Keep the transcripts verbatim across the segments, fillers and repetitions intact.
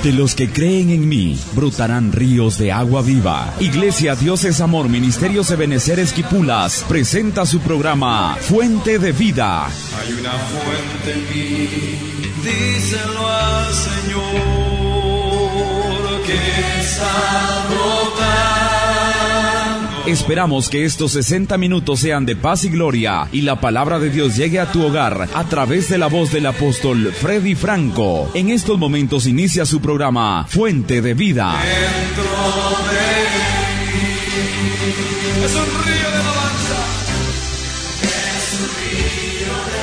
De los que creen en mí, brotarán ríos de agua viva. Iglesia Dios es Amor, Ministerio Ebenezer Esquipulas, presenta su programa Fuente de Vida. Hay una fuente en mí, díselo al Señor, que está brotando. Esperamos que estos sesenta minutos sean de paz y gloria y la palabra de Dios llegue a tu hogar a través de la voz del apóstol Freddy Franco. En estos momentos inicia su programa Fuente de Vida. Dentro de mí es un río de alabanza. Es un río de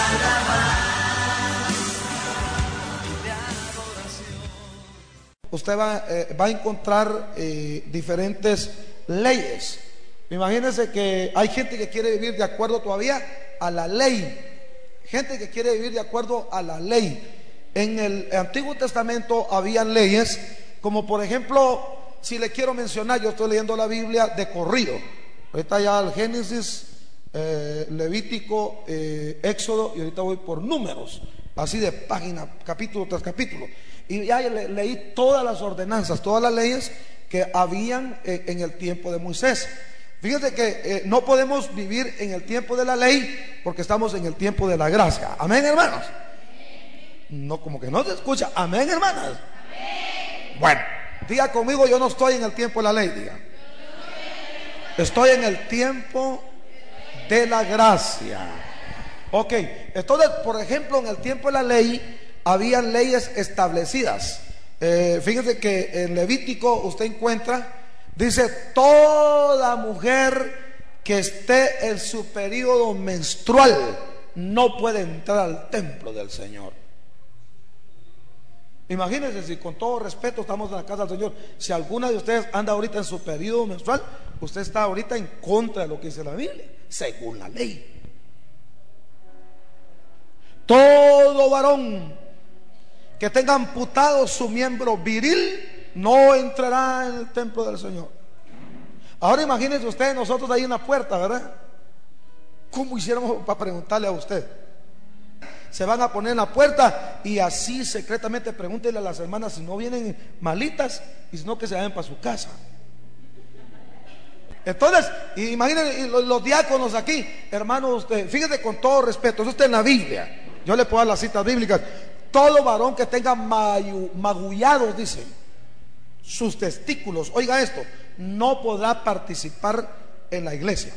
alabanza. Usted va, eh, va a encontrar eh, diferentes leyes. Imagínense que hay gente que quiere vivir de acuerdo todavía a la ley, gente que quiere vivir de acuerdo a la ley. En el Antiguo Testamento habían leyes, como por ejemplo, si le quiero mencionar, yo estoy leyendo la Biblia de corrido, ahorita ya el Génesis, eh, Levítico, eh, Éxodo, y ahorita voy por números, así de página, capítulo tras capítulo, y ya le, leí todas las ordenanzas, todas las leyes que habían eh, en el tiempo de Moisés. Fíjense que eh, no podemos vivir en el tiempo de la ley porque estamos en el tiempo de la gracia. Amén, hermanos. No, como que no se escucha. Amén, hermanas. Amén. Bueno, diga conmigo, yo no estoy en el tiempo de la ley. Diga, estoy en el tiempo de la gracia. Ok, entonces, por ejemplo, en el tiempo de la ley habían leyes establecidas. Eh, fíjense que en Levítico usted encuentra, dice, toda mujer que esté en su periodo menstrual no puede entrar al templo del Señor. Imagínense, si con todo respeto estamos en la casa del Señor, si alguna de ustedes anda ahorita en su periodo menstrual, usted está ahorita en contra de lo que dice la Biblia, según la ley. Todo varón que tenga amputado su miembro viril no entrará en el templo del Señor. Ahora imagínense ustedes, nosotros ahí en la puerta, ¿verdad? ¿Cómo hiciéramos para preguntarle a usted? Se van a poner en la puerta y así secretamente pregúntenle a las hermanas si no vienen malitas y si no, que se vayan para su casa. Entonces, imagínense los, los diáconos aquí, hermanos, usted, fíjese con todo respeto, eso está en la Biblia. Yo le puedo dar las citas bíblicas. Todo varón que tenga mayu, magullados, dice, sus testículos, oiga esto, no podrá participar en la iglesia.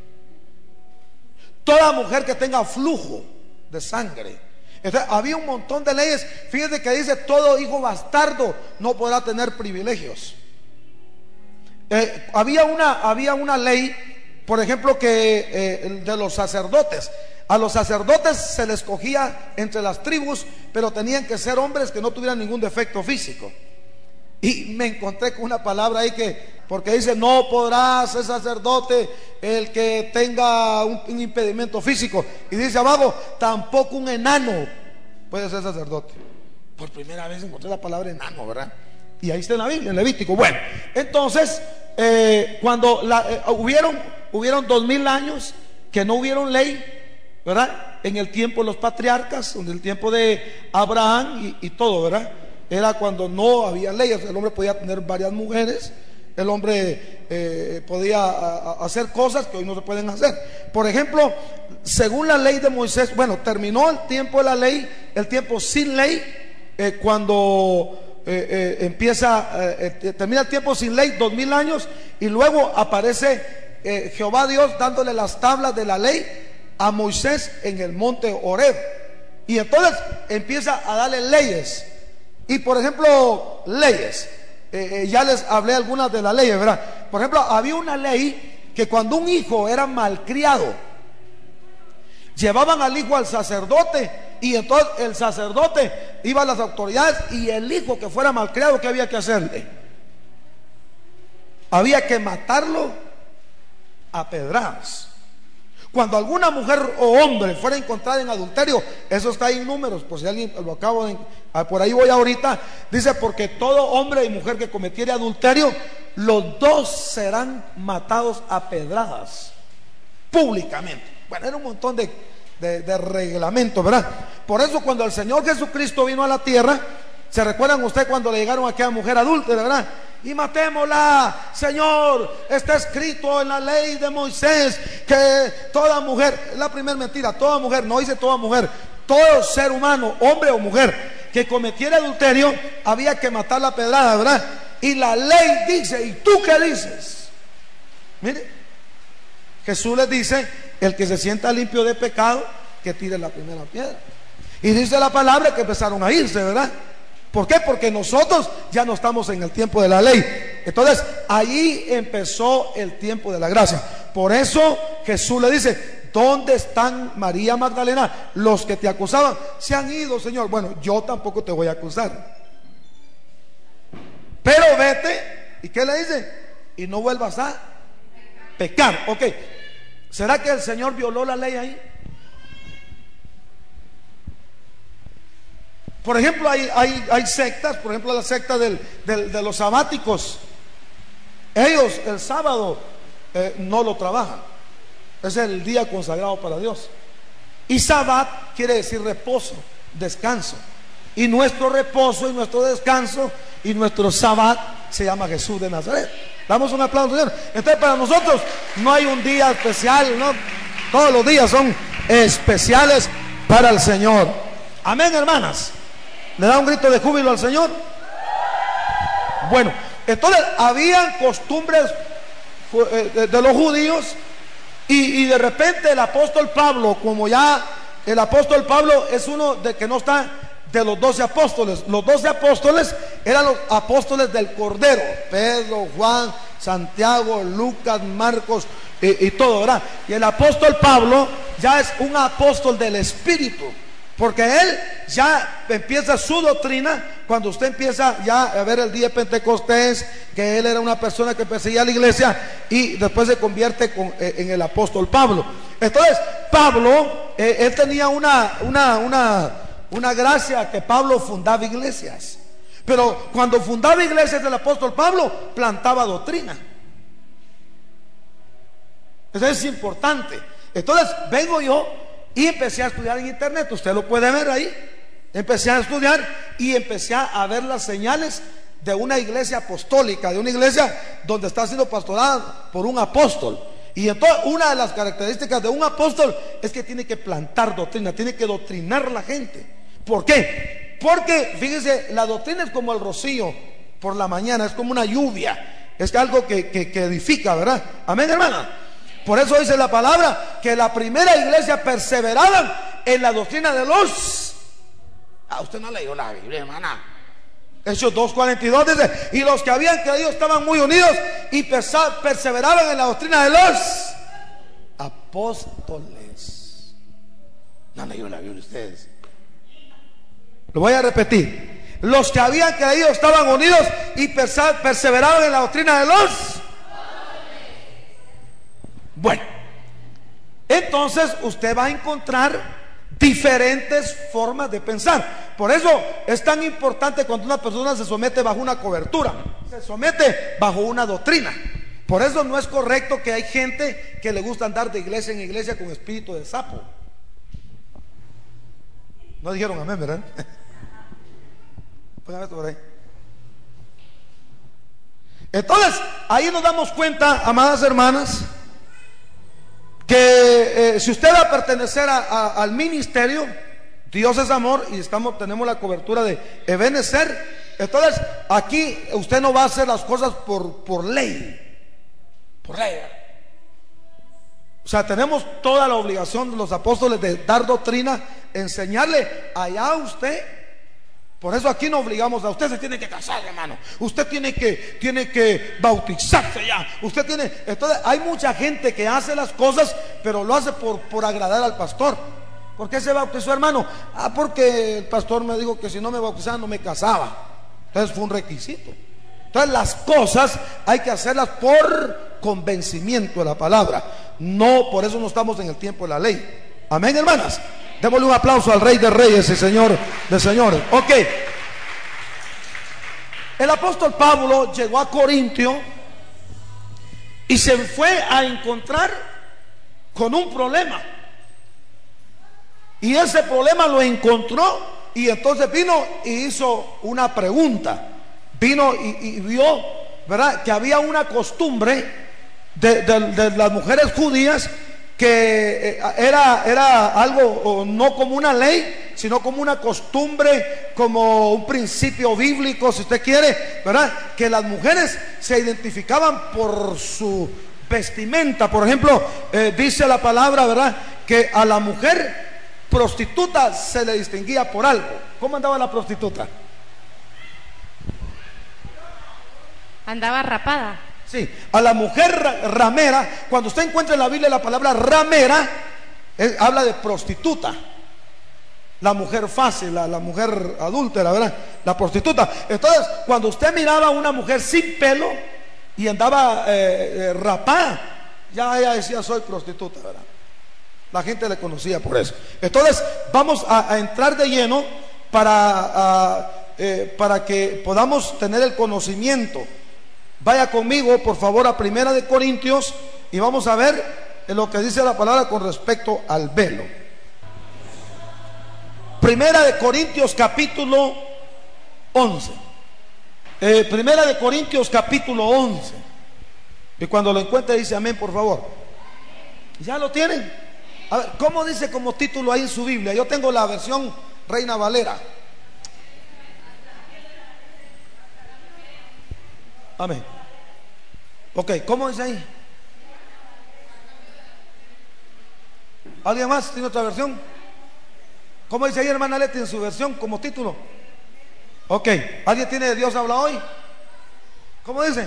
Toda mujer que tenga flujo de sangre. Entonces, había un montón de leyes. Fíjate que dice, todo hijo bastardo no podrá tener privilegios. Eh, había una, había una ley, por ejemplo, que eh, de los sacerdotes. A los sacerdotes se les escogía entre las tribus, pero tenían que ser hombres que no tuvieran ningún defecto físico. Y me encontré con una palabra ahí que, porque dice, no podrá ser sacerdote el que tenga un, un impedimento físico. Y dice abajo, tampoco un enano puede ser sacerdote. Por primera vez encontré la palabra enano, ¿verdad? Y ahí está en la Biblia, en Levítico. Bueno, entonces, eh, cuando la, eh, hubieron, hubieron dos mil años que no hubieron ley, ¿verdad? En el tiempo de los patriarcas, en el tiempo de Abraham y, y todo, ¿verdad? Era cuando no había leyes. El hombre podía tener varias mujeres, el hombre eh, podía a, a hacer cosas que hoy no se pueden hacer. Por ejemplo, según la ley de Moisés, bueno, terminó el tiempo de la ley, el tiempo sin ley, eh, cuando eh, eh, empieza, eh, eh, termina el tiempo sin ley, dos mil años, y luego aparece eh, Jehová Dios dándole las tablas de la ley a Moisés en el monte Horeb, y entonces empieza a darle leyes. Y por ejemplo, leyes, eh, eh, ya les hablé algunas de las leyes, ¿verdad? Por ejemplo, había una ley que cuando un hijo era malcriado, llevaban al hijo al sacerdote, y entonces el sacerdote iba a las autoridades, y el hijo que fuera malcriado, ¿qué había que hacerle? Había que matarlo a pedradas. Cuando alguna mujer o hombre fuera encontrada en adulterio, eso está ahí en Números, por si alguien lo acabo de, por ahí voy ahorita, dice, porque todo hombre y mujer que cometiere adulterio, los dos serán matados a pedradas públicamente. Bueno, era un montón de, de, de reglamentos, ¿verdad? Por eso cuando el Señor Jesucristo vino a la tierra, ¿Se recuerdan usted cuando le llegaron a aquella mujer adúltera, verdad? Y matémosla, Señor, está escrito en la ley de Moisés que toda mujer, la primera mentira, toda mujer, no dice toda mujer, todo ser humano, hombre o mujer, que cometiera adulterio, había que matar la pedrada, ¿verdad? Y la ley dice, ¿y tú qué dices? Mire, Jesús les dice, el que se sienta limpio de pecado, que tire la primera piedra. Y dice la palabra que empezaron a irse, ¿verdad? ¿Por qué? Porque nosotros ya no estamos en el tiempo de la ley. Entonces, ahí empezó el tiempo de la gracia. Por eso Jesús le dice, ¿dónde están, María Magdalena, los que te acusaban? Se han ido, Señor. Bueno, yo tampoco te voy a acusar, pero vete. ¿Y qué le dice? Y no vuelvas a pecar. Ok, ¿será que el Señor violó la ley ahí? Por ejemplo, hay, hay, hay sectas, por ejemplo la secta del, del, de los sabáticos. Ellos el sábado eh, no lo trabajan. Es el día consagrado para Dios. Y sabat quiere decir reposo, descanso. Y nuestro reposo y nuestro descanso y nuestro sabat se llama Jesús de Nazaret. Damos un aplauso, Señor. Entonces, para nosotros no hay un día especial, ¿no? Todos los días son especiales para el Señor. Amén, hermanas. ¿Le da un grito de júbilo al Señor? Bueno, entonces habían costumbres de los judíos y, y de repente el apóstol Pablo, como ya el apóstol Pablo es uno de que no está de los doce apóstoles. Los doce apóstoles eran los apóstoles del Cordero: Pedro, Juan, Santiago, Lucas, Marcos y, y todo, ¿verdad? Y el apóstol Pablo ya es un apóstol del Espíritu, porque él ya empieza su doctrina cuando usted empieza ya a ver el día de Pentecostés, que él era una persona que perseguía a la iglesia y después se convierte con, eh, en el apóstol Pablo. Entonces Pablo, eh, él tenía una, una, una, una gracia, que Pablo fundaba iglesias. Pero cuando fundaba iglesias el apóstol Pablo plantaba doctrina. Eso es importante. Entonces vengo yo y empecé a estudiar en internet, usted lo puede ver ahí. Empecé a estudiar y empecé a ver las señales de una iglesia apostólica, de una iglesia donde está siendo pastorada por un apóstol. Y entonces una de las características de un apóstol es que tiene que plantar doctrina, tiene que doctrinar a la gente. ¿Por qué? Porque fíjense, la doctrina es como el rocío por la mañana, es como una lluvia, es algo que, que, que edifica, ¿verdad? Amén, hermana. Por eso dice la palabra que la primera iglesia perseveraba en la doctrina de los... Ah, usted no leyó la Biblia, hermana. Hechos dos cuarenta y dos dice: y los que habían creído estaban muy unidos y perseveraban en la doctrina de los apóstoles. No leyó la Biblia ustedes. Lo voy a repetir: los que habían creído estaban unidos y perseveraban en la doctrina de los... Bueno, entonces usted va a encontrar diferentes formas de pensar. Por eso es tan importante cuando una persona se somete bajo una cobertura, se somete bajo una doctrina. Por eso no es correcto que hay gente que le gusta andar de iglesia en iglesia con espíritu de sapo. No dijeron amén, ¿verdad? Pongan esto por ahí. Entonces, ahí nos damos cuenta, amadas hermanas, que eh, si usted va a pertenecer a, a, al ministerio, Dios es amor y estamos, tenemos la cobertura de Ebenezer. Entonces aquí usted no va a hacer las cosas por, por ley, por ley. O sea, tenemos toda la obligación de los apóstoles de dar doctrina, enseñarle allá a usted. Por eso aquí no obligamos a usted, se tiene que casar, hermano. Usted tiene que, tiene que bautizarse ya. Usted tiene. Entonces hay mucha gente que hace las cosas, pero lo hace por, por agradar al pastor. ¿Por qué se bautizó, hermano? Ah, porque el pastor me dijo que si no me bautizaba no me casaba. Entonces fue un requisito. Entonces las cosas hay que hacerlas por convencimiento de la palabra. No, por eso no estamos en el tiempo de la ley. Amén, hermanas. Démosle un aplauso al Rey de Reyes y Señor de Señores. Ok. El apóstol Pablo llegó a Corintio y se fue a encontrar con un problema. Y ese problema lo encontró y entonces vino y hizo una pregunta. Vino y, y vio, ¿verdad?, que había una costumbre de, de, de las mujeres judías que era, era algo no como una ley, sino como una costumbre, como un principio bíblico, si usted quiere, ¿verdad?, que las mujeres se identificaban por su vestimenta. Por ejemplo, eh, dice la palabra, ¿verdad?, que a la mujer prostituta se le distinguía por algo. ¿Cómo andaba la prostituta? Andaba rapada. Sí, a la mujer ramera, cuando usted encuentra en la Biblia la palabra ramera, eh, habla de prostituta. La mujer fácil, la, la mujer adúltera, ¿verdad? La prostituta. Entonces, cuando usted miraba a una mujer sin pelo y andaba eh, eh, rapada, ya ella decía: soy prostituta, ¿verdad? La gente le conocía por eso. Entonces, vamos a, a entrar de lleno para, a, eh, para que podamos tener el conocimiento. Vaya conmigo, por favor, a Primera de Corintios y vamos a ver lo que dice la palabra con respecto al velo. Primera de Corintios capítulo once. Eh, Primera de Corintios capítulo once. Y cuando lo encuentre dice amén, por favor. ¿Ya lo tienen? A ver, ¿cómo dice como título ahí en su Biblia? Yo tengo la versión Reina Valera. Amén. Ok, ¿cómo dice ahí? ¿Alguien más tiene otra versión? ¿Cómo dice ahí, hermana Leti, en su versión como título? Ok, ¿alguien tiene Dios habla hoy? ¿Cómo dice?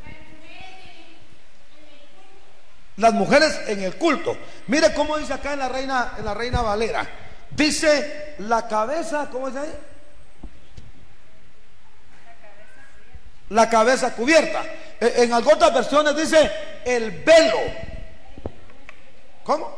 Las mujeres en el culto. Mire cómo dice acá en la Reina, en la Reina Valera. Dice la cabeza, ¿cómo dice ahí? La cabeza cubierta. En algunas versiones dice el velo. ¿Cómo?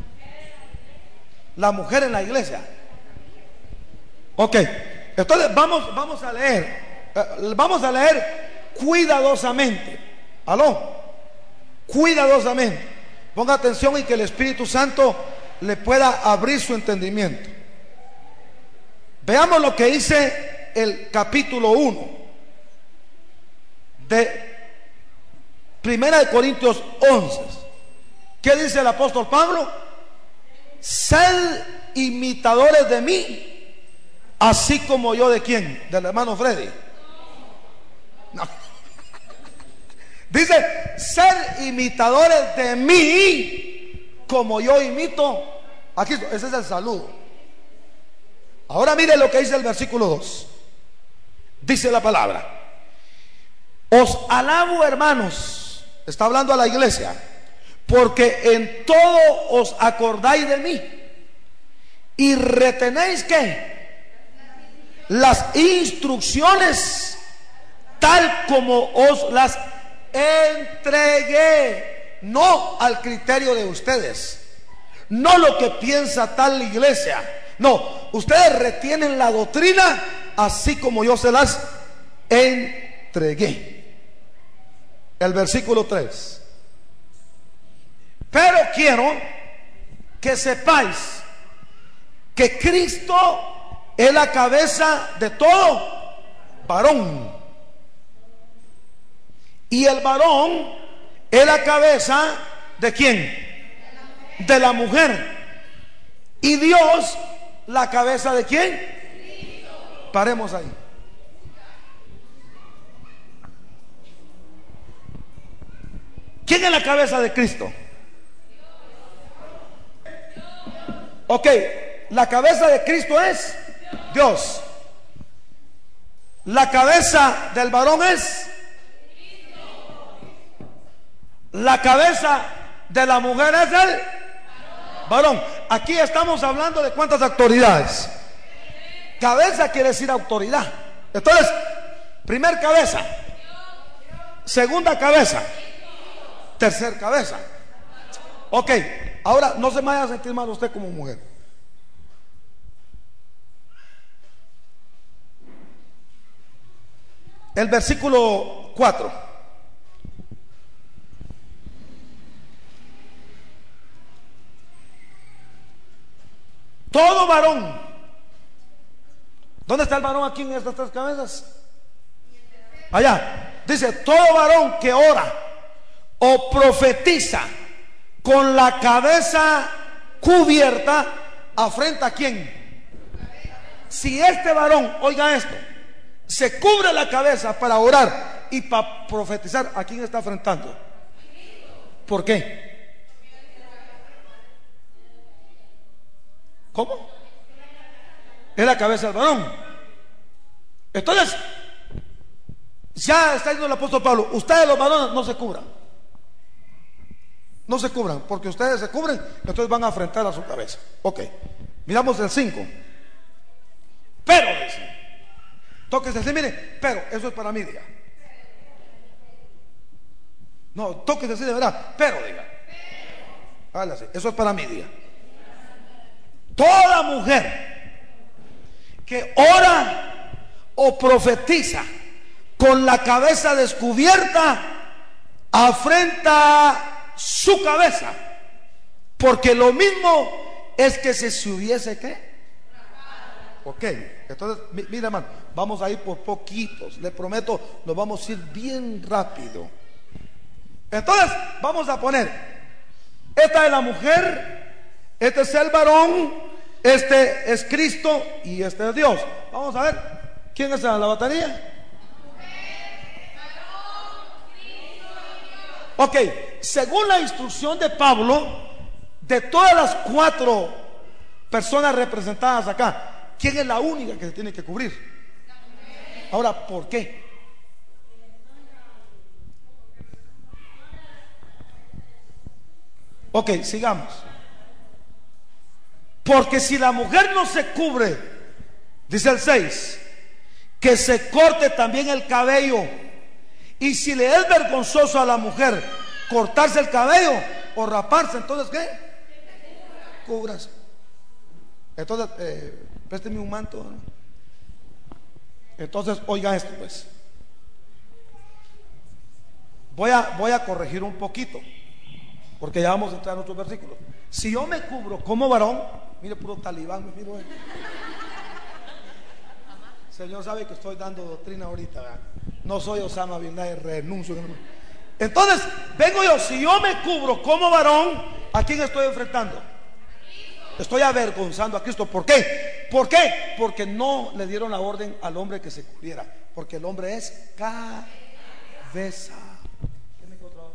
La mujer en la iglesia. Ok, entonces vamos, vamos a leer. Vamos a leer cuidadosamente. ¿Aló? Cuidadosamente. Ponga atención y que el Espíritu Santo le pueda abrir su entendimiento. Veamos lo que dice el capítulo uno de Primera de Corintios once. ¿Qué dice el apóstol Pablo? Sed imitadores de mí, así como yo de quién, del hermano Freddy. No. Dice, sed imitadores de mí, como yo imito a Cristo. Ese es el saludo. Ahora mire lo que dice el versículo dos. Dice la palabra: os alabo, hermanos. Está hablando a la iglesia, porque en todo os acordáis de mí y retenéis ¿qué? Las instrucciones tal como os las entregué, no al criterio de ustedes, no lo que piensa tal iglesia, no, ustedes retienen la doctrina así como yo se las entregué. El versículo tres. Pero quiero que sepáis que Cristo es la cabeza de todo varón, y el varón es la cabeza ¿de quién? De la mujer. Y Dios la cabeza ¿de quién? Paremos ahí. ¿Quién es la cabeza de Cristo? Ok, la cabeza de Cristo es Dios. La cabeza del varón es la cabeza de la mujer es el varón. Aquí estamos hablando de cuántas autoridades. Cabeza quiere decir autoridad. Entonces, primer cabeza, segunda cabeza, tercer cabeza. Ok, ahora no se me vaya a sentir mal usted como mujer. El versículo cuatro. Todo varón ¿Dónde está el varón aquí en estas tres cabezas? Allá. Dice, todo varón que ora o profetiza con la cabeza cubierta, afrenta a quién. Si este varón, oiga esto, se cubre la cabeza para orar y para profetizar, ¿a quién está afrentando? ¿Por qué? ¿Cómo? Es la cabeza del varón. Entonces, ya está diciendo el apóstol Pablo, ustedes los varones no se cubran. No se cubran, porque ustedes se cubren, entonces van a afrentar a su cabeza. Ok, miramos el cinco. Pero, dice, tóquese así, mire, pero, eso es para mí, diga. No, tóquese así de verdad, pero, diga. Hágale así, eso es para mí, diga. Toda mujer que ora o profetiza con la cabeza descubierta, afrenta su cabeza, porque lo mismo es que si se hubiese ¿qué? Ok, entonces mira, hermano, vamos a ir por poquitos, le prometo, nos vamos a ir bien rápido. Entonces vamos a poner, esta es la mujer, este es el varón, este es Cristo y este es Dios. Vamos a ver, ¿quién es la batería? Ok, según la instrucción de Pablo, de todas las cuatro personas representadas acá, ¿quién es la única que se tiene que cubrir? Ahora, ¿por qué? Ok, sigamos. Porque si la mujer no se cubre, dice el seis, que se corte también el cabello. Y si le es vergonzoso a la mujer cortarse el cabello o raparse, entonces ¿qué? Cúbrase. Entonces, eh, présteme un manto, ¿no? Entonces, oiga esto, pues. Voy a, voy a corregir un poquito, porque ya vamos a entrar en otros versículos. Si yo me cubro como varón, mire, puro talibán, me miro. Eh. Señor sabe que estoy dando doctrina ahorita, ¿verdad? No soy Osama Bin Laden, renuncio. Entonces, vengo yo, si yo me cubro como varón, ¿a quién estoy enfrentando? Estoy avergonzando a Cristo. ¿Por qué? ¿Por qué? Porque no le dieron la orden al hombre que se cubriera, porque el hombre es cabeza. ¿Qué me encontró?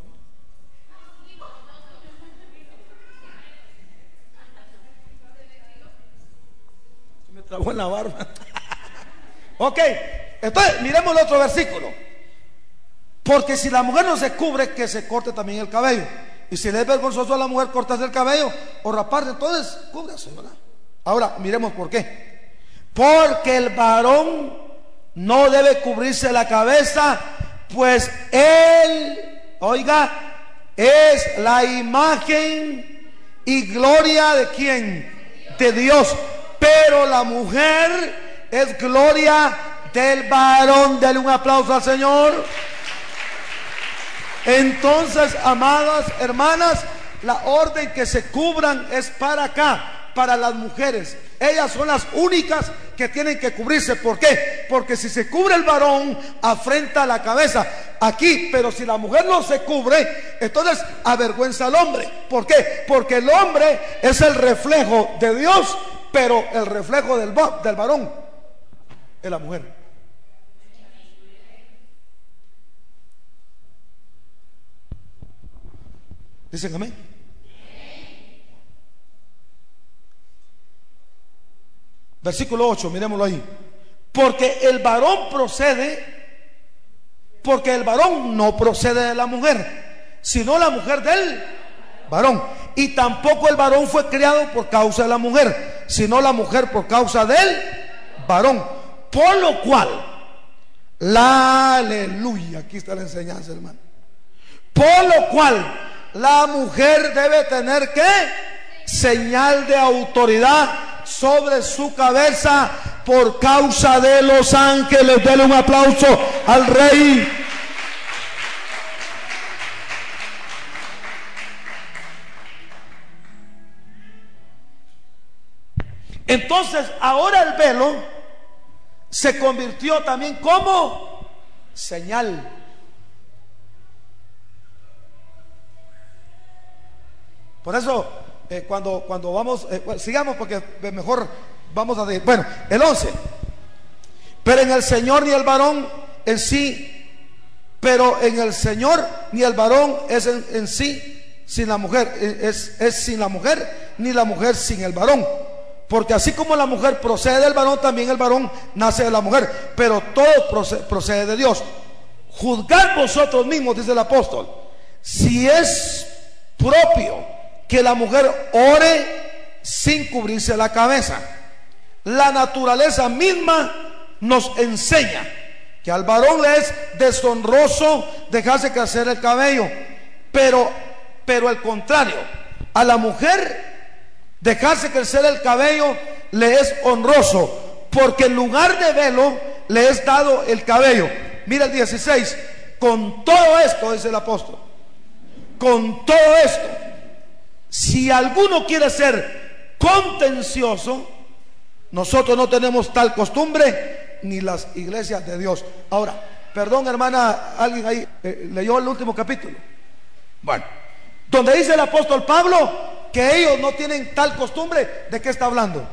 Se me trabó en la barba. Ok, entonces miremos el otro versículo. Porque si la mujer no se cubre, que se corte también el cabello. Y si le es vergonzoso a la mujer cortarse el cabello o raparse, entonces cúbrase, ¿verdad? Ahora miremos por qué. Porque el varón no debe cubrirse la cabeza, pues él, oiga, es la imagen y gloria de ¿quién? De Dios. Pero la mujer es gloria del varón. Denle un aplauso al Señor. Entonces, amadas hermanas, la orden que se cubran es para acá, para las mujeres. Ellas son las únicas que tienen que cubrirse. ¿Por qué? Porque si se cubre el varón, afrenta la cabeza aquí, pero si la mujer no se cubre, entonces avergüenza al hombre. ¿Por qué? Porque el hombre es el reflejo de Dios, pero el reflejo del, del varón es la mujer. Dicen amén. Versículo ocho, miremoslo ahí. Porque el varón procede, porque el varón no procede de la mujer, sino la mujer del varón. Y tampoco el varón fue criado por causa de la mujer, sino la mujer por causa del varón. Por lo cual, la aleluya, aquí está la enseñanza, hermano. Por lo cual, la mujer debe tener ¿qué? Señal de autoridad sobre su cabeza por causa de los ángeles. Denle un aplauso al Rey. Entonces, ahora el velo se convirtió también como señal. Por eso, eh, cuando, cuando vamos, eh, bueno, sigamos porque mejor vamos a decir, bueno, el once. Pero en el Señor ni el varón en sí, pero en el Señor ni el varón es en, en sí sin la mujer, es, es sin la mujer, ni la mujer sin el varón. Porque así como la mujer procede del varón, también el varón nace de la mujer. Pero todo procede, procede de Dios. Juzgad vosotros mismos, dice el apóstol, si es propio que la mujer ore sin cubrirse la cabeza. La naturaleza misma nos enseña que al varón le es deshonroso dejarse crecer el cabello, pero, pero al contrario, a la mujer dejarse crecer el cabello le es honroso, porque en lugar de velo le es dado el cabello. Mira el dieciséis. Con todo esto, dice el apóstol, con todo esto, si alguno quiere ser contencioso, nosotros no tenemos tal costumbre, ni las iglesias de Dios. Ahora, perdón, hermana, alguien ahí eh, leyó el último capítulo. Bueno, donde dice el apóstol Pablo que ellos no tienen tal costumbre, ¿de qué está hablando?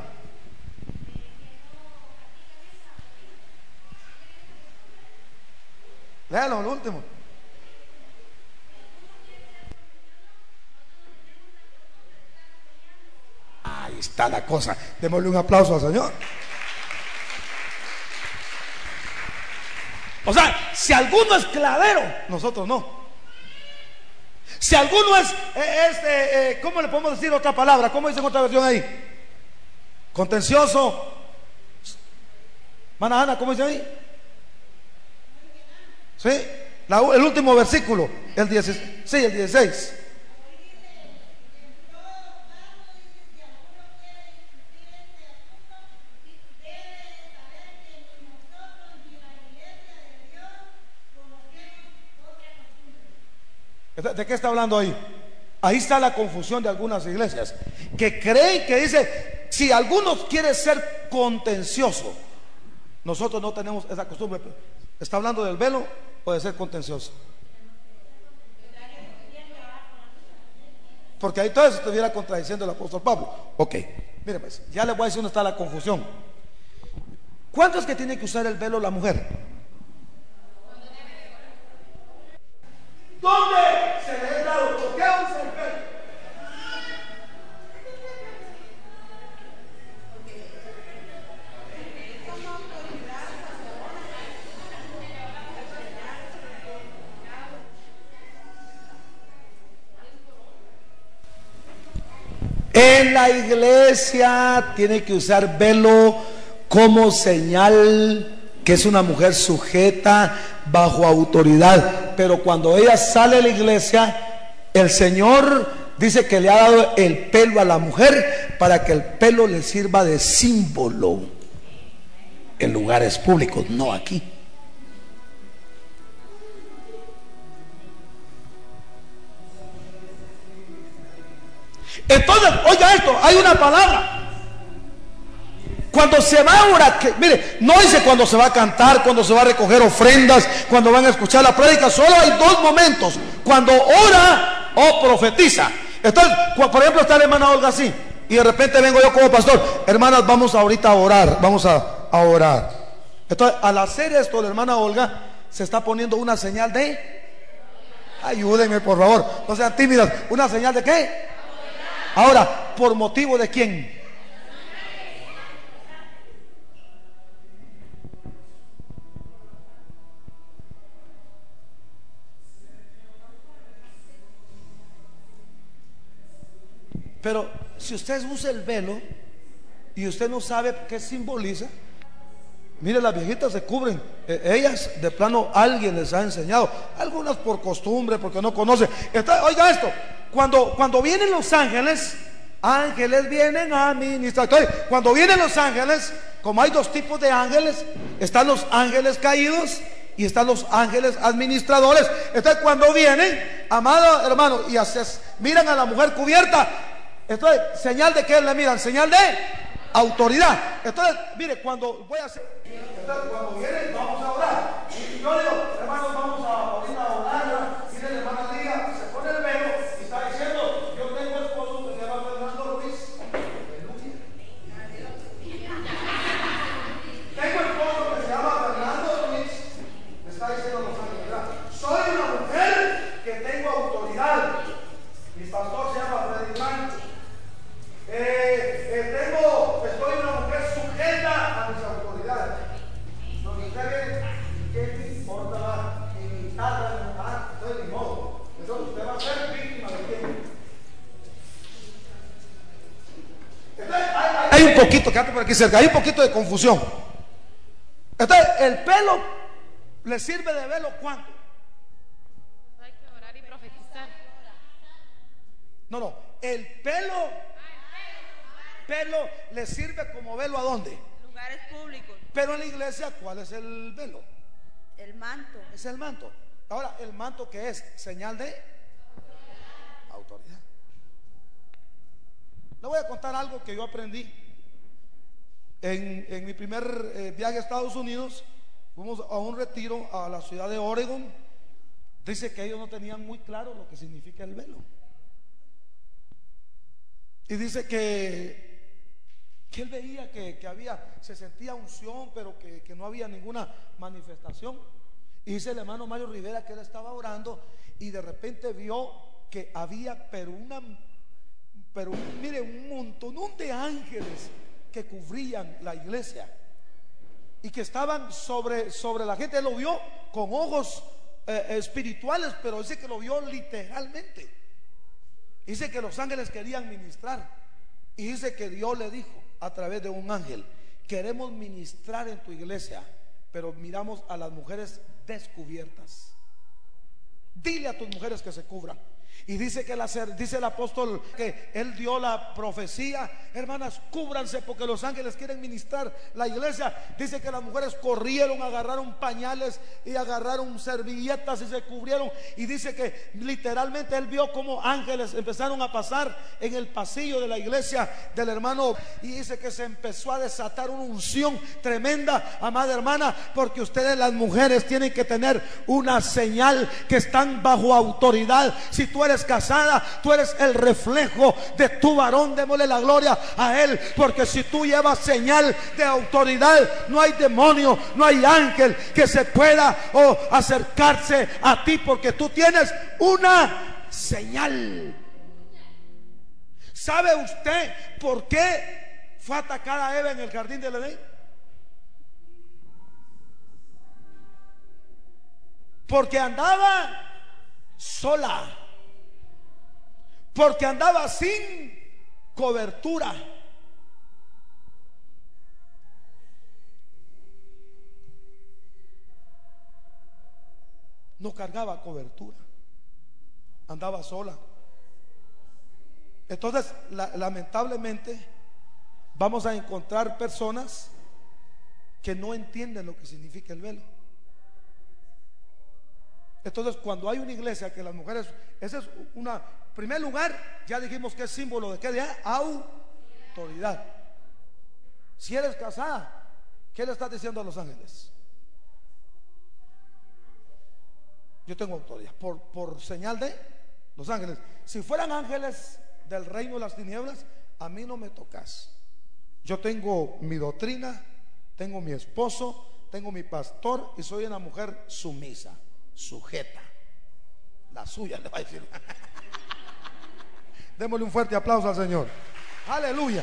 Léalo, el último. Ahí está la cosa. Démosle un aplauso al Señor. O sea, si alguno es clavero, nosotros no. Si alguno es, es eh, eh, ¿cómo le podemos decir otra palabra? ¿Cómo dice en otra versión ahí? Contencioso. Mana Ana, ¿cómo dice ahí? ¿Sí? La, el último versículo, el dieciséis. Sí, el dieciséis. ¿De qué está hablando ahí? Ahí está la confusión de algunas iglesias que creen que dice, si alguno quiere ser contencioso, nosotros no tenemos esa costumbre. ¿Está hablando del velo o de ser contencioso? Porque ahí todo eso estuviera contradiciendo el apóstol Pablo. Ok, mire pues, ya les voy a decir dónde está la confusión. ¿Cuánto es que tiene que usar el velo la mujer? ¿Dónde se le ha dado? ¿Por qué usa el velo? En la iglesia tiene que usar velo como señal que es una mujer sujeta bajo autoridad. Pero cuando ella sale de la iglesia, el Señor dice que le ha dado el pelo a la mujer para que el pelo le sirva de símbolo en lugares públicos, no aquí. Entonces, oiga esto, hay una palabra. Cuando se va a orar, que, mire, no dice cuando se va a cantar, cuando se va a recoger ofrendas, cuando van a escuchar la prédica. Solo hay dos momentos: cuando ora o profetiza. Entonces, por ejemplo, está la hermana Olga así, y de repente vengo yo como pastor: hermanas, vamos ahorita a orar, vamos a, a orar. Entonces, al hacer esto, la hermana Olga se está poniendo una señal de, ayúdenme por favor, no sean tímidas, una señal de ¿qué? Ahora, ¿por motivo de quién? Pero si usted usa el velo y usted no sabe qué simboliza, mire, las viejitas se cubren, eh, ellas de plano alguien les ha enseñado, algunas por costumbre, porque no conocen. Está, oiga esto, cuando, cuando vienen los ángeles, ángeles vienen a ministrar. Entonces, cuando vienen los ángeles, como hay dos tipos de ángeles, están los ángeles caídos y están los ángeles administradores. Entonces, cuando vienen, amado hermano, y haces, miran a la mujer cubierta, entonces, ¿señal de qué le miran? Señal de autoridad. Entonces, mire, cuando voy a hacer, entonces cuando vienen, vamos a orar. Y yo digo, hermanos, vamos a ahorita a orar. Mire, la hermana Liga se pone el velo y está diciendo, yo tengo esposo que se llama Fernando Ruiz. Aleluya. Tengo esposo que se llama Fernando Ruiz. Me está diciendo los ángeles, ¿verdad? Soy una mujer que tengo autoridad. Mi pastor se llama Freddy Franco. Eh, eh, tengo, estoy una mujer sujeta a mis autoridades. No me ustedes, ¿qué me importa? Que mi tata, mi mamá, estoy de modo. Entonces usted va a ser víctima de quién. Entonces, hay, hay, hay un poquito, quédate por aquí cerca, hay un poquito de confusión. Entonces, el pelo le sirve de velo ¿cuándo? Hay que orar y profetizar. No, no, el pelo pelo le sirve como velo ¿a dónde? Lugares públicos. Pero en la iglesia, ¿cuál es el velo? El manto. Es el manto. Ahora, ¿el manto qué es? Señal de autoridad. Le voy a contar algo que yo aprendí en, en mi primer eh, viaje a Estados Unidos. Fuimos a un retiro a la ciudad de Oregon. Dice que ellos no tenían muy claro lo que significa el velo. Y dice que que él veía que, que había, se sentía unción, pero que, que no había ninguna manifestación. Y dice el hermano Mario Rivera que él estaba orando y de repente vio que había, pero una, pero mire, un montón de ángeles que cubrían la iglesia y que estaban sobre, sobre la gente. Él lo vio con ojos eh, espirituales, pero dice que lo vio literalmente. Dice que los ángeles querían ministrar y dice que Dios le dijo a través de un ángel: queremos ministrar en tu iglesia, pero miramos a las mujeres descubiertas. Dile a tus mujeres que se cubran. Y dice que la, dice el apóstol que él dio la profecía: hermanas, cúbranse porque los ángeles quieren ministrar la iglesia. Dice que las mujeres corrieron, agarraron pañales y agarraron servilletas y se cubrieron. Y dice que literalmente él vio como ángeles empezaron a pasar en el pasillo de la iglesia del hermano. Y dice que se empezó a desatar una unción tremenda, amada hermana, porque ustedes las mujeres tienen que tener una señal que están bajo autoridad. Si tú eres casada, tú eres el reflejo de tu varón. Démosle la gloria a él, porque si tú llevas señal de autoridad, no hay demonio, no hay ángel que se pueda o acercarse a ti, porque tú tienes una señal. ¿Sabe usted por qué fue atacada Eva en el jardín del Edén? Porque andaba sola, porque andaba sin cobertura. No cargaba cobertura, andaba sola. Entonces, la, lamentablemente, vamos a encontrar personas que no entienden lo que significa el velo. Entonces, cuando hay una iglesia que las mujeres, ese es una, en primer lugar, ya dijimos que es símbolo de qué, de autoridad. Si eres casada, ¿qué le estás diciendo a los ángeles? Yo tengo autoridad por, por señal de los ángeles. Si fueran ángeles del reino de las tinieblas, a mí no me tocas. Yo tengo mi doctrina, tengo mi esposo, tengo mi pastor y soy una mujer sumisa, sujeta. La suya le va a decir. Démosle un fuerte aplauso al Señor. Aleluya.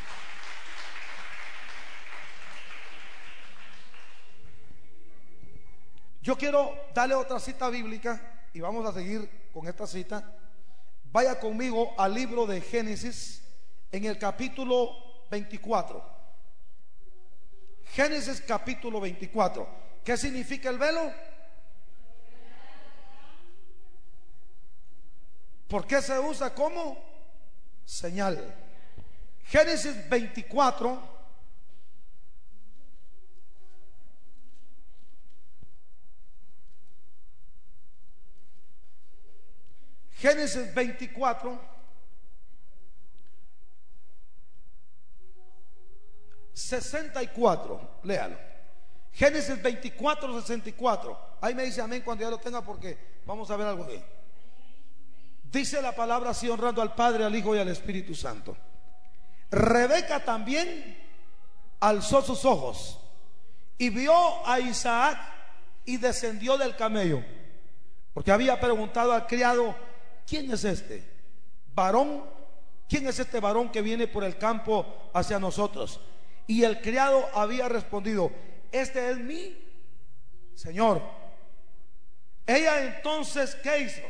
Yo quiero darle otra cita bíblica y vamos a seguir con esta cita. Vaya conmigo al libro de Génesis en el capítulo veinticuatro. Génesis capítulo veinticuatro. ¿Qué significa el velo? ¿Por qué se usa como señal? Génesis veinticuatro. Génesis veinticuatro. sesenta y cuatro, léalo. Génesis veinticuatro, sesenta y cuatro. Ahí me dice amén cuando ya lo tenga, porque vamos a ver algo ahí. Dice la palabra así, honrando al Padre, al Hijo y al Espíritu Santo. Rebeca también alzó sus ojos y vio a Isaac y descendió del camello, porque había preguntado al criado: ¿quién es este varón? ¿Quién es este varón que viene por el campo hacia nosotros? Y el criado había respondido: este es mi señor. Ella entonces, ¿qué hizo?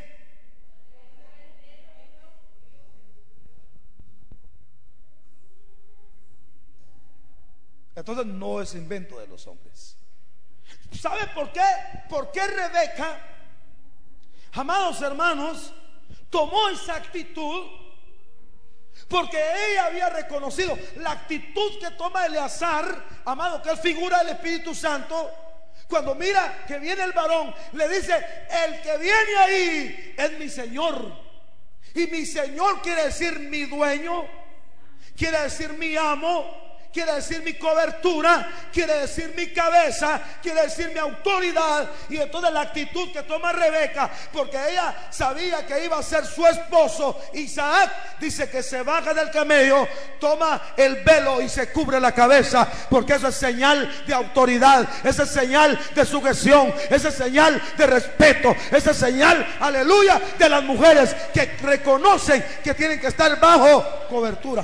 Entonces no es invento de los hombres. ¿Sabe por qué? ¿Por qué Rebeca, amados hermanos, tomó esa actitud? Porque ella había reconocido la actitud que toma Eleazar, amado, que es figura del Espíritu Santo. Cuando mira que viene el varón, le dice: el que viene ahí es mi Señor. Y mi Señor quiere decir mi dueño, quiere decir mi amo, quiere decir mi cobertura, quiere decir mi cabeza, quiere decir mi autoridad. Y entonces la actitud que toma Rebeca, porque ella sabía que iba a ser su esposo Isaac, dice que se baja del camello, toma el velo y se cubre la cabeza, porque eso es señal de autoridad, esa es señal de sujeción, esa es señal de respeto, esa es señal, aleluya, de las mujeres que reconocen que tienen que estar bajo cobertura.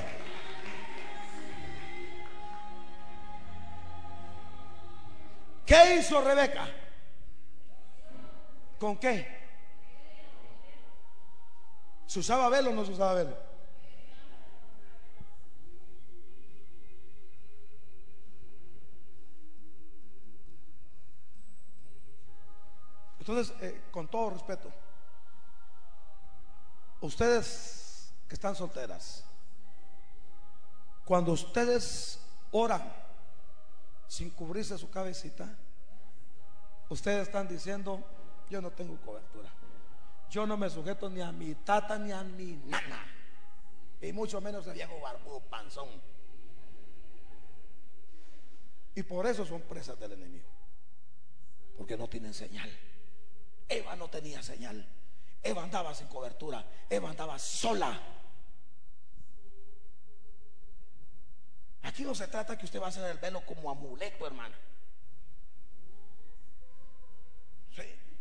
¿Qué hizo Rebeca? ¿Con qué? ¿Se usaba velo o no se usaba velo? Entonces, eh, con todo respeto, ustedes que están solteras, cuando ustedes oran sin cubrirse su cabecita, ustedes están diciendo: yo no tengo cobertura, yo no me sujeto ni a mi tata ni a mi nana, y mucho menos a viejo barbudo panzón. Y por eso son presas del enemigo, porque no tienen señal. Eva no tenía señal, Eva andaba sin cobertura, Eva andaba sola. Aquí no se trata que usted va a hacer el velo como amuleto, hermana. Sí.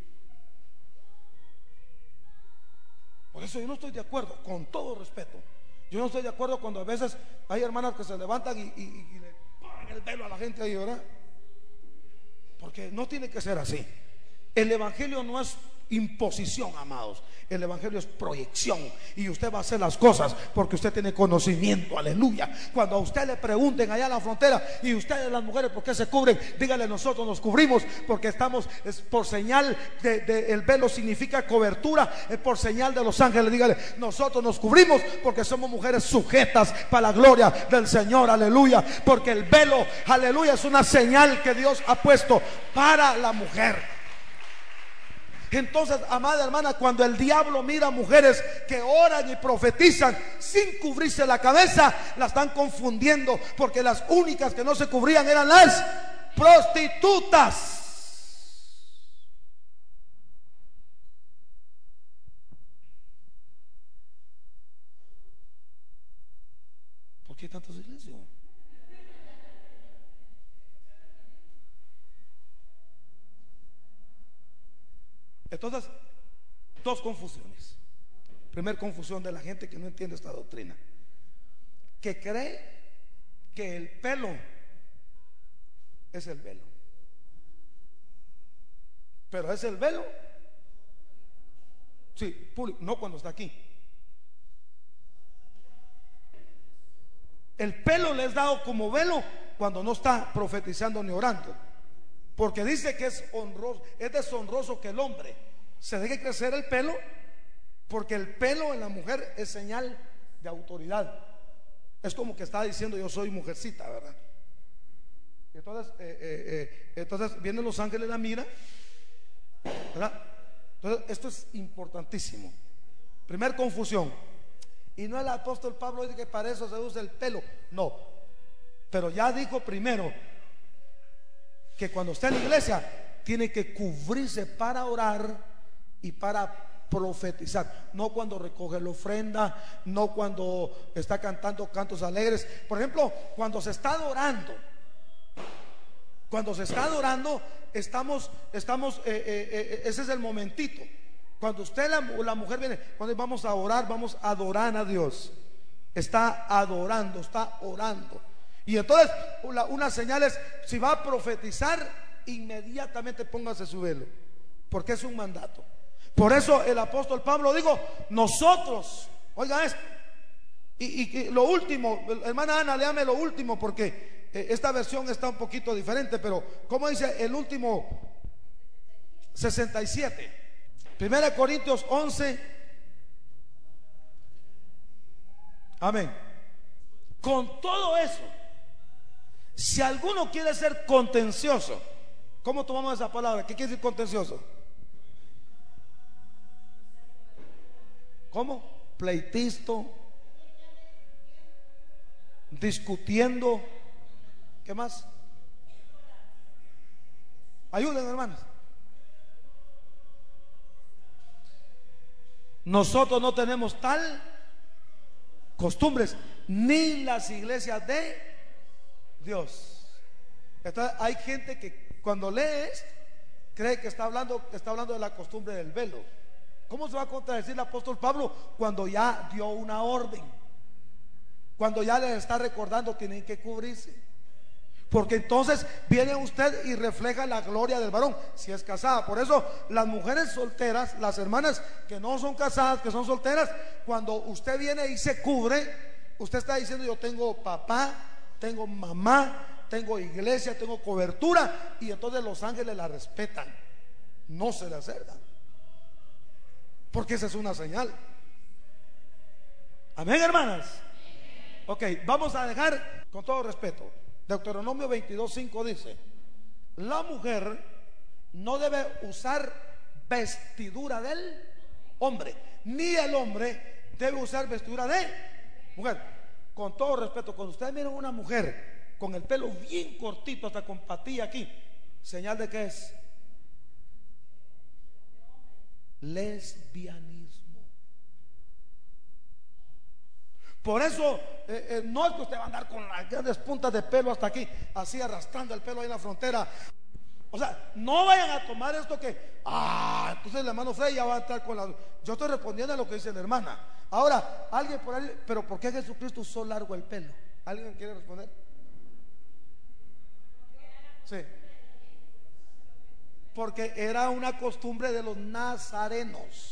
Por eso yo no estoy de acuerdo, con todo respeto. Yo no estoy de acuerdo cuando a veces hay hermanas que se levantan y, y, y le ponen el velo a la gente ahí, ¿verdad? Porque no tiene que ser así. El evangelio no es imposición, amados. El evangelio es proyección, y usted va a hacer las cosas porque usted tiene conocimiento, aleluya. Cuando a usted le pregunten allá en la frontera: y ustedes las mujeres, ¿por qué se cubren? Dígale: nosotros nos cubrimos porque estamos, es por señal de, de el velo significa cobertura, es por señal de los ángeles. Dígale: nosotros nos cubrimos porque somos mujeres sujetas para la gloria del Señor, aleluya. Porque el velo, aleluya, es una señal que Dios ha puesto para la mujer. Entonces, amada hermana, cuando el diablo mira a mujeres que oran y profetizan sin cubrirse la cabeza, la están confundiendo, porque las únicas que no se cubrían eran las prostitutas. ¿Por qué tanto silencio? Entonces, dos confusiones. Primera confusión de la gente que no entiende esta doctrina, que cree que el pelo es el velo. Pero es el velo, sí, público, no cuando está aquí. El pelo le es dado como velo cuando no está profetizando ni orando, porque dice que es honroso, es deshonroso que el hombre se deje crecer el pelo, porque el pelo en la mujer es señal de autoridad. Es como que está diciendo: yo soy mujercita, ¿verdad? Entonces, eh, eh, eh, entonces vienen los ángeles, la mira, ¿verdad? Entonces, esto es importantísimo. Primer confusión. Y no el apóstol Pablo dice que para eso se usa el pelo. No, Pero ya dijo primero que cuando está en la iglesia tiene que cubrirse para orar y para profetizar. No cuando recoge la ofrenda, no cuando está cantando cantos alegres. Por ejemplo, cuando se está adorando, cuando se está adorando, estamos, estamos, eh, eh, eh, ese es el momentito. Cuando usted, la, la mujer viene, cuando vamos a orar, vamos a adorar a Dios. Está adorando, está orando. Y entonces una, una señal es, si va a profetizar, inmediatamente póngase su velo, porque es un mandato. Por eso el apóstol Pablo dijo, nosotros, oiga esto, y, y, y lo último, hermana Ana, léame lo último, porque eh, esta versión está un poquito diferente, pero ¿cómo dice el último? sesenta y siete, Primera Corintios once. Amén. Con todo eso, si alguno quiere ser contencioso, ¿cómo tomamos esa palabra? ¿Qué quiere decir contencioso? ¿Cómo? Pleitisto, discutiendo. ¿Qué más? Ayuden, hermanos. Nosotros no tenemos tal costumbres, ni las iglesias de Dios. Entonces, hay gente que cuando lee esto cree que está hablando, que está hablando de la costumbre del velo. ¿Cómo se va a contradecir el apóstol Pablo cuando ya dio una orden? Cuando ya les está recordando tienen que cubrirse. Porque entonces viene usted y refleja la gloria del varón si es casada. Por eso las mujeres solteras, las hermanas que no son casadas, que son solteras, cuando usted viene y se cubre, usted está diciendo: yo tengo papá, tengo mamá, tengo iglesia, tengo cobertura. Y entonces los ángeles la respetan, no se le acercan, porque esa es una señal. Amén, hermanas. Ok, vamos a dejar, con todo respeto, Deuteronomio veintidós cinco dice: la mujer no debe usar vestidura del hombre, ni el hombre debe usar vestidura de mujer. Con todo respeto, cuando ustedes miran una mujer con el pelo bien cortito, hasta con patilla aquí, ¿señal de qué es? Lesbianismo. Por eso eh, eh, no es que usted va a andar con las grandes puntas de pelo hasta aquí, así arrastrando el pelo ahí en la frontera. O sea, no vayan a tomar esto que, ah, entonces el hermano Frey ya va a estar con la... Yo estoy respondiendo a lo que dice la hermana. Ahora, alguien por ahí, pero ¿por qué Jesucristo usó largo el pelo? ¿Alguien quiere responder? Sí. Porque era una costumbre de los nazarenos.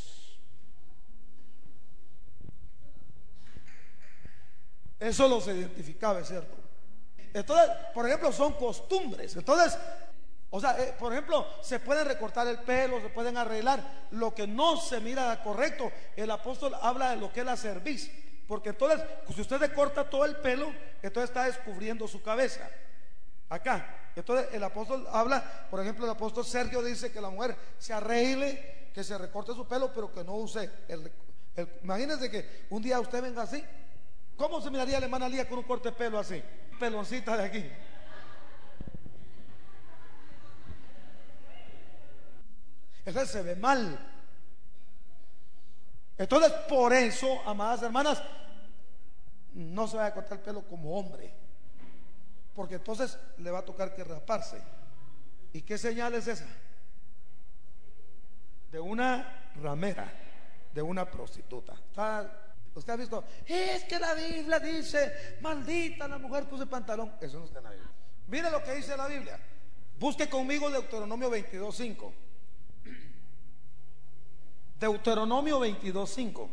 Eso los identificaba, es cierto. Entonces, por ejemplo, son costumbres. Entonces, o sea, eh, por ejemplo, se pueden recortar el pelo, se pueden arreglar. Lo que no se mira correcto, el apóstol habla de lo que es la cerviz. Porque entonces, si usted le corta todo el pelo, entonces está descubriendo su cabeza. Acá. Entonces, el apóstol habla, por ejemplo, el apóstol Sergio dice que la mujer se arregle, que se recorte su pelo, pero que no use el, el, imagínense que un día usted venga así. ¿Cómo se miraría la hermana Lía con un corte de pelo así? Peloncita de aquí. Entonces se ve mal. Entonces, por eso, amadas hermanas, no se vaya a cortar el pelo como hombre, porque entonces le va a tocar que raparse. ¿Y qué señal es esa? De una ramera, de una prostituta. ¿Está? Usted ha visto, es que la Biblia dice, maldita la mujer que use pantalón. Eso no está en la Biblia. Mire lo que dice la Biblia. Busque conmigo Deuteronomio veintidós cinco. Deuteronomio veintidós cinco.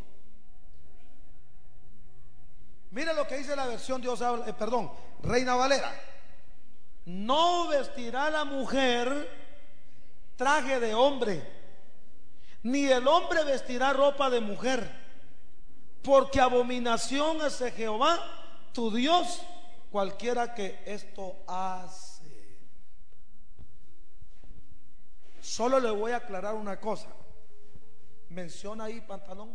Mire lo que dice la versión Dios habla, eh, perdón, Reina Valera. No vestirá la mujer traje de hombre, ni el hombre vestirá ropa de mujer, porque abominación es de Jehová tu Dios cualquiera que esto hace. Solo le voy a aclarar una cosa. Menciona ahí pantalón.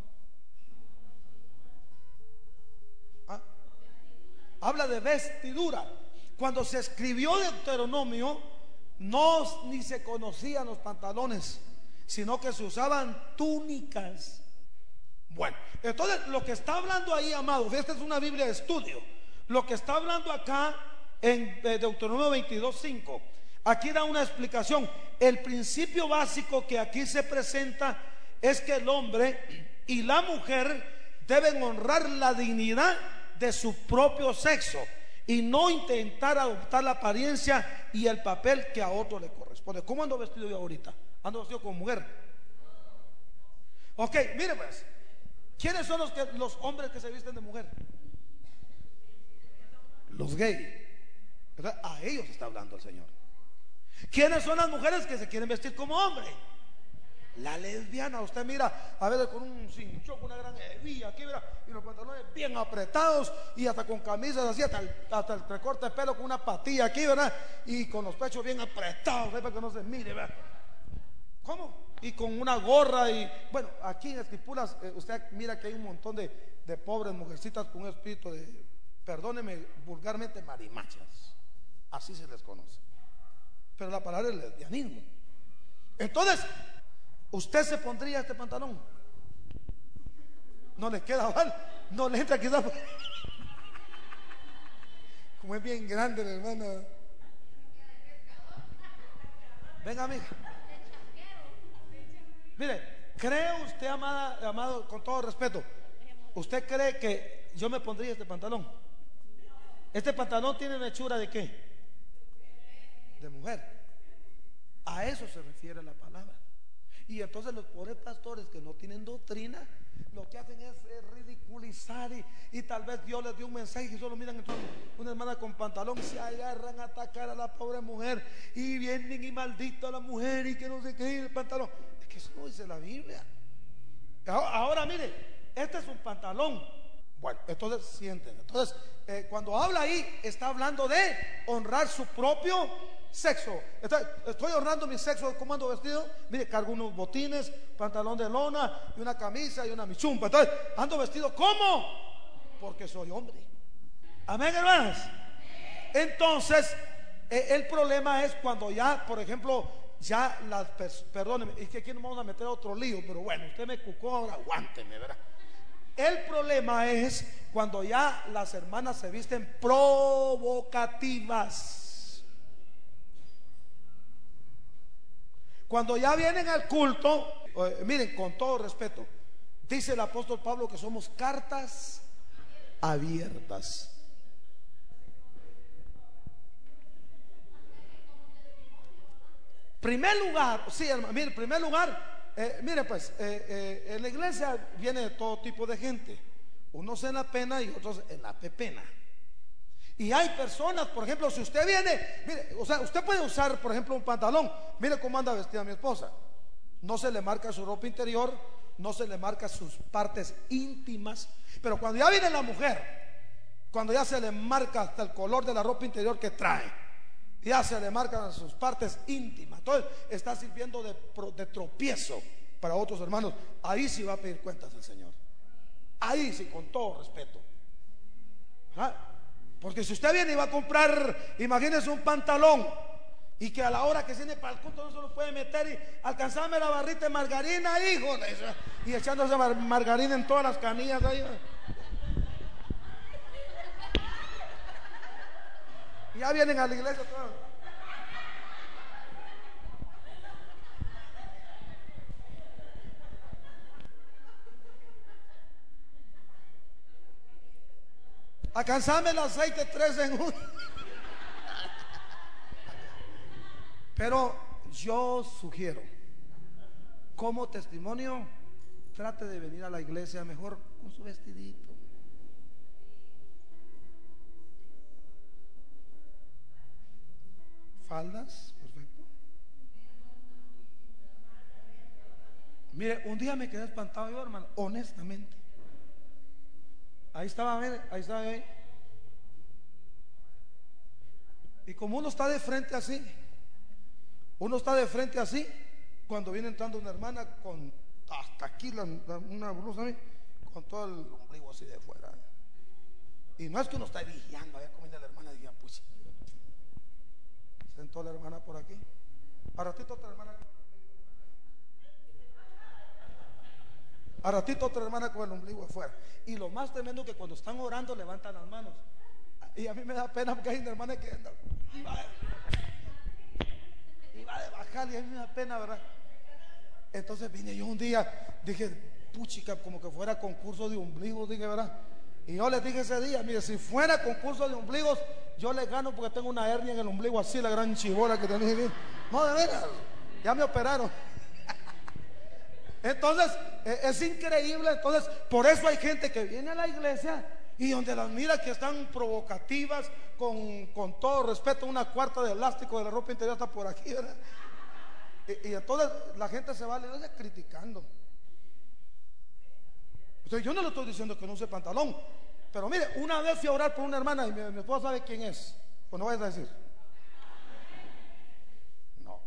¿Ah? Habla de vestidura. Cuando se escribió Deuteronomio, no ni se conocían los pantalones, sino que se usaban túnicas. Bueno, entonces lo que está hablando ahí, amados, esta es una Biblia de estudio. Lo que está hablando acá en Deuteronomio veintidós cinco, aquí da una explicación. El principio básico que aquí se presenta es que el hombre y la mujer deben honrar la dignidad de su propio sexo y no intentar adoptar la apariencia y el papel que a otro le corresponde. ¿Cómo ando vestido yo ahorita? Ando vestido como mujer. Ok, mire pues, ¿quiénes son los, que, los hombres que se visten de mujer? Los gays, ¿verdad? A ellos está hablando el Señor. ¿Quiénes son las mujeres que se quieren vestir como hombre? La lesbiana. Usted mira a ver con un cinchón, una gran hebilla aquí, mira, y los pantalones bien apretados y hasta con camisas así, hasta el, hasta el recorte de pelo con una patilla aquí, ¿verdad? Y con los pechos bien apretados, ¿verdad? Para que no se mire, ¿verdad? ¿Cómo? Y con una gorra. Y bueno, aquí en Esquipulas eh, usted mira que hay un montón de, de pobres mujercitas con un espíritu de, perdóneme vulgarmente, marimachas. Así se les conoce. Pero la palabra es lesbianismo. Entonces, ¿usted se pondría este pantalón? No le queda mal, no le entra quizás. Como es bien grande la hermana. Venga, amiga. Mire, ¿cree usted, amada, amado, con todo respeto, usted cree que yo me pondría este pantalón? Este pantalón tiene una hechura de qué? De mujer. A eso se refiere la palabra. Y entonces los pobres pastores que no tienen doctrina, lo que hacen es, es ridiculizar y, y tal vez Dios les dio un mensaje y solo miran entonces una hermana con pantalón, se agarran a atacar a la pobre mujer y vienen y maldito a la mujer y que no sé qué, el pantalón. Es que eso no dice la Biblia. Ahora, ahora mire, este es un pantalón. Bueno, entonces sienten. Entonces, eh, cuando habla ahí, está hablando de honrar su propio sexo. Estoy, estoy honrando mi sexo. ¿Cómo ando vestido? Mire, cargo unos botines, pantalón de lona y una camisa y una michumpa. Entonces, ando vestido ¿cómo? Porque soy hombre. Amén, hermanas. Entonces, eh, el problema es cuando ya, por ejemplo, ya las, perdónenme, es que aquí nos vamos a meter a otro lío, pero bueno, usted me cucó, ahora aguánteme, ¿verdad? El problema es cuando ya las hermanas se visten provocativas. Cuando ya vienen al culto, eh, miren, con todo respeto, dice el apóstol Pablo que somos cartas abiertas. Primer lugar, sí, hermano, mire, primer lugar. Eh, mire pues, eh, eh, en la iglesia viene de todo tipo de gente, unos en la pena y otros en la pepena. Y hay personas, por ejemplo, si usted viene, mire, o sea, usted puede usar, por ejemplo, un pantalón. Mire cómo anda vestida mi esposa. No se le marca su ropa interior, no se le marca sus partes íntimas. Pero cuando ya viene la mujer, cuando ya se le marca hasta el color de la ropa interior que trae, ya se le marcan sus partes íntimas, entonces está sirviendo de, de tropiezo para otros hermanos. Ahí sí va a pedir cuentas al Señor. Ahí sí, con todo respeto. ¿Ah? Porque si usted viene y va a comprar, imagínese un pantalón, y que a la hora que viene para el culto no se lo puede meter y alcanzarme la barrita de margarina, hijo, y echándose mar, margarina en todas las canillas ahí. Y ya vienen a la iglesia todos. Alcanzame el aceite tres en uno. Pero yo sugiero, como testimonio, trate de venir a la iglesia mejor con su vestidito. Faldas, perfecto. Mire, un día me quedé espantado yo, hermano, honestamente. Ahí estaba, mire, ahí estaba ahí. Y como uno está de frente así, uno está de frente así, cuando viene entrando una hermana con hasta aquí la, la, una blusa, ¿sí? Con todo el ombligo así de fuera. Y no es que uno está vigiando, a ver cómo viene la hermana y diga, pues Sentó la hermana por aquí. A ratito otra hermana. A ratito otra hermana con el ombligo afuera. Y lo más tremendo es que cuando están orando levantan las manos. Y a mí me da pena porque hay una hermana que anda, iba, de, iba de bajar y a mí me da pena, ¿verdad? Entonces vine yo un día, dije, puchica, como que fuera concurso de ombligos, dije, ¿verdad? Y yo les dije ese día, mire, si fuera concurso de ombligos, yo les gano porque tengo una hernia en el ombligo, así la gran chibola que tenía aquí. No, de veras, ya me operaron. Entonces, es increíble. Entonces, por eso hay gente que viene a la iglesia y donde las mira que están provocativas, con, con todo respeto, una cuarta de elástico de la ropa interior está por aquí, ¿verdad? Y, y entonces la gente se va a la iglesia criticando. Entonces, yo no le estoy diciendo que no use pantalón, pero mire, una vez fui a orar por una hermana y mi, mi esposa sabe quién es. Pues no vayas a decir. No.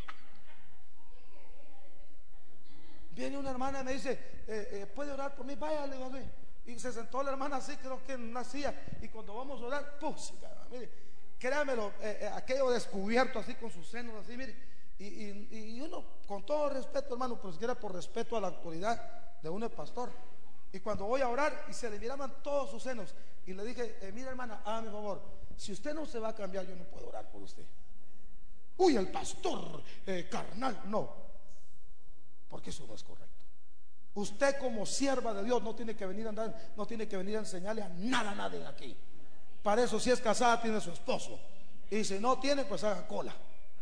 Viene una hermana y me dice, eh, eh, ¿puede orar por mí? Vaya, le digo, y se sentó la hermana así, creo que en una silla. Y cuando vamos a orar, pues, mire, créamelo, eh, eh, aquello descubierto así con sus senos así, mire. Y, y, y uno, con todo respeto, hermano, pero siquiera por respeto a la autoridad de uno, el pastor. Y cuando voy a orar y se le miraban todos sus senos, y le dije, eh, mira hermana, hágame favor, si usted no se va a cambiar, yo no puedo orar por usted. Uy, el pastor eh, carnal, no, porque eso no es correcto. Usted como sierva de Dios no tiene que venir a andar, no tiene que venir a enseñarle a nada, a nadie aquí. Para eso, si es casada, tiene su esposo, y si no tiene, pues haga cola.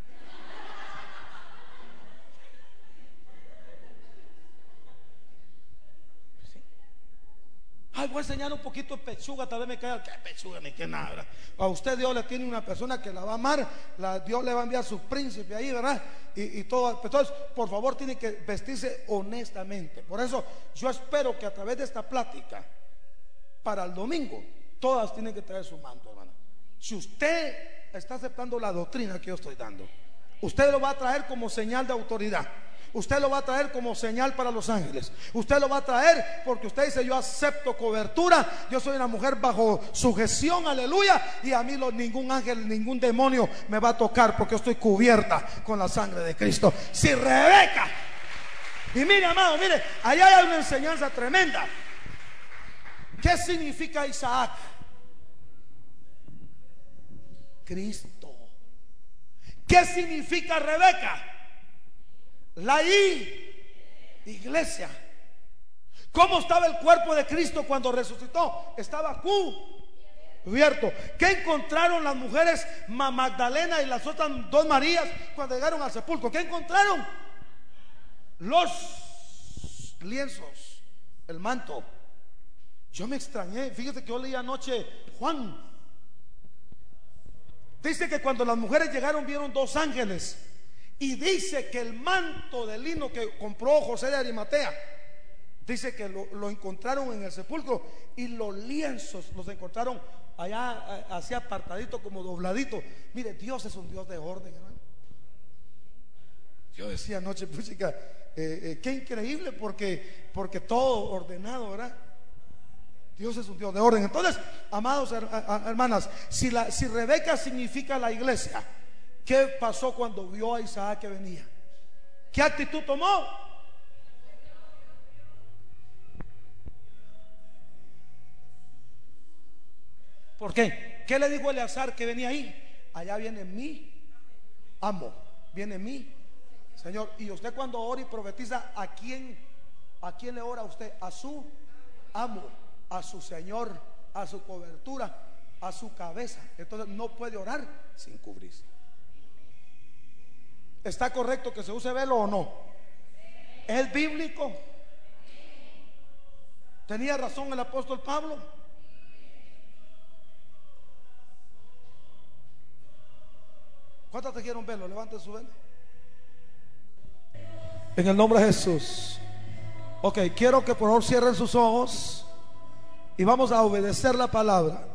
Ay, voy a enseñar un poquito de pechuga, tal vez me caiga. ¿Qué pechuga ni qué nada, ¿verdad? A usted Dios le tiene una persona que la va a amar, la, Dios le va a enviar a su príncipe ahí, ¿verdad? Y, y todo. Entonces, por favor, tiene que vestirse honestamente. Por eso, yo espero que a través de esta plática, para el domingo, todas tienen que traer su manto, hermano. Si usted está aceptando la doctrina que yo estoy dando, usted lo va a traer como señal de autoridad. Usted lo va a traer como señal para los ángeles. Usted lo va a traer porque usted dice, yo acepto cobertura, yo soy una mujer bajo sujeción, aleluya, y a mí lo, ningún ángel, ningún demonio me va a tocar porque yo estoy cubierta con la sangre de Cristo. Si Rebeca, y mire amado, mire, allá hay una enseñanza tremenda. ¿Qué significa Isaac? Cristo. ¿Qué significa Rebeca? La iglesia. ¿Cómo estaba el cuerpo de Cristo cuando resucitó? Estaba cubierto. ¿Qué encontraron las mujeres Magdalena y las otras dos Marías cuando llegaron al sepulcro? ¿Qué encontraron? Los lienzos, el manto. Yo me extrañé. Fíjate que yo leí anoche Juan. Dice que cuando las mujeres llegaron vieron dos ángeles. Y dice que el manto de lino que compró José de Arimatea, dice que lo, lo encontraron en el sepulcro. Y los lienzos los encontraron allá, así apartadito, como dobladito. Mire, Dios es un Dios de orden, hermano. Yo decía anoche, pues chica, eh, eh, qué increíble, porque, porque todo ordenado, ¿verdad? Dios es un Dios de orden. Entonces, amados hermanas, si, la, si Rebeca significa la iglesia, ¿qué pasó cuando vio a Isaac que venía? ¿Qué actitud tomó? ¿Por qué? ¿Qué le dijo Eleazar que venía ahí? Allá viene mi amo, viene mi Señor. Y usted cuando ora y profetiza, ¿a quién, a quién le ora usted? A su amo, a su Señor, a su cobertura, a su cabeza. Entonces no puede orar sin cubrirse. ¿Está correcto que se use velo o no? ¿Es bíblico? ¿Tenía razón el apóstol Pablo? ¿Cuántos tejieron velo? Levanten su velo. En el nombre de Jesús. Ok, quiero que por favor cierren sus ojos y vamos a obedecer la palabra.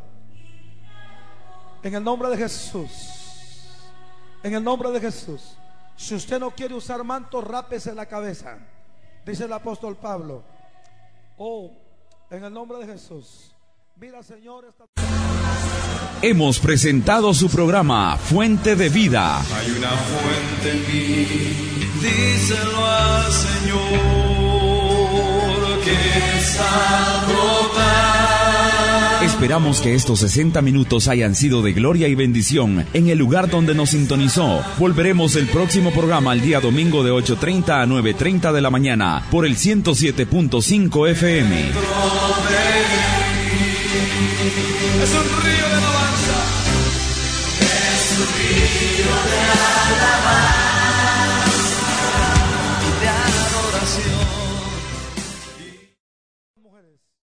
En el nombre de Jesús. En el nombre de Jesús. Si usted no quiere usar manto, rápese la cabeza, dice el apóstol Pablo. Oh, en el nombre de Jesús. Mira, Señor, esta... Hemos presentado su programa Fuente de Vida. Hay una fuente en mí, díselo al Señor, que está brotando. Esperamos que estos sesenta minutos hayan sido de gloria y bendición en el lugar donde nos sintonizó. Volveremos el próximo programa el día domingo de ocho treinta a nueve treinta de la mañana por el ciento siete punto cinco F M. Es un río de alabanza. Es un río